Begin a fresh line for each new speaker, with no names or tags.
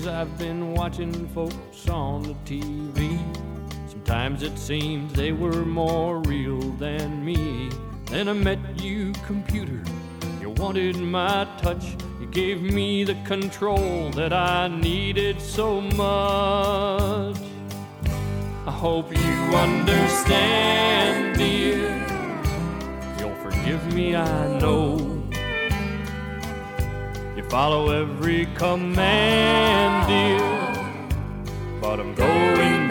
years I've been watching folks on the TV. Sometimes it seems they were more real than me. Then I met you, computer. You wanted my touch. You gave me the control that I needed so much. I hope you understand, dear. You'll forgive me, I know. You follow every command, dear, but I'm going